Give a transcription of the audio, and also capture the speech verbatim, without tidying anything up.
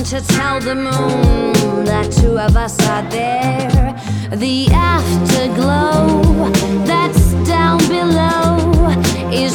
to tell the moon that two of us are there. The afterglow that's down below is